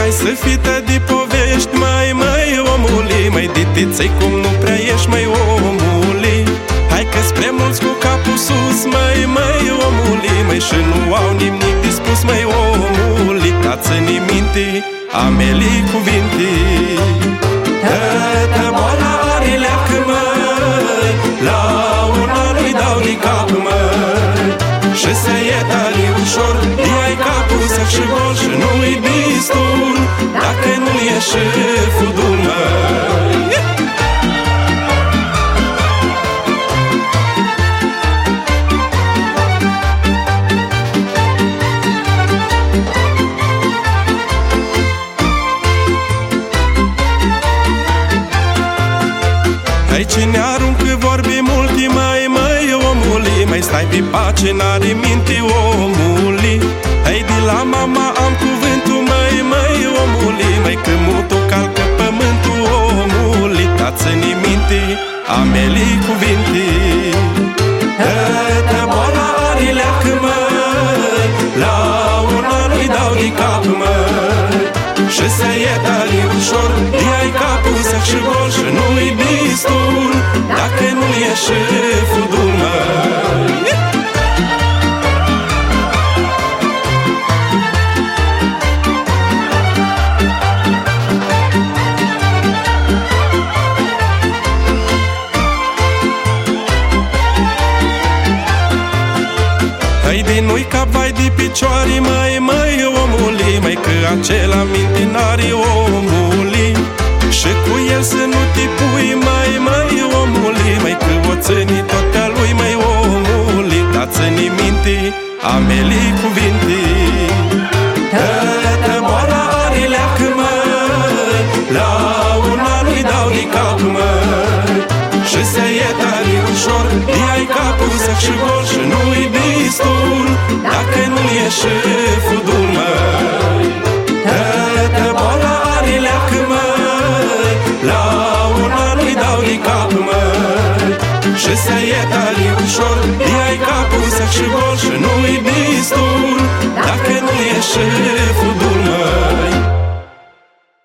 Hai să fii de povești, măi, omuli, măi, ditiței, cum nu prea ești, măi, omuli. Hai că-s prea mulți cu capul sus, măi, omuli, măi, și nu au nimic dispus, măi, omuli. Dați-ne minte, amelii cuvinte. Dă-te boala are leacă, măi, la una nu-i dau de cap, măi, și să e tare ușor, ia-i capul sec și gol și nu-i destul, dacă nu e și fudul, măi. Hai, cine aruncă vorbi multe, măi, omuli, mai stai pe pace, n-are minte, omuli. Hai, de la mama am cuvântul, măi, omuli, mai că mutul calcă pământul, omuli. Dați-ne minte, amelii cuvinte. Dă-te boala are leacă, măi, la una nu-i dau de cap, măi, și să e tare ușor, ia-i capul sec și gol și nu-i destul, dacă nu e și fudul, măi. Hai de noi ca vai de picioare, măi, omuli, măi, că acela minte n-are, omuli. Și cu el să nu te pui, măi, omuli, măi, că o ține tot pe-a lui, măi, omuli. Dați-ne minte, amelii cuvinte. Dă-te boala are leacă, măi, la una nu-i dau de cap, măi, și să e tare ușor, ia-i capul sec și gol și nu-i destul, dacă nu e și fudul, măi. Dă-te boala are leacă, măi, la una nu-i dau de cap, măi, și să e tare ușor, ia-i capul sec și gol și nu-i destul, dacă nu e și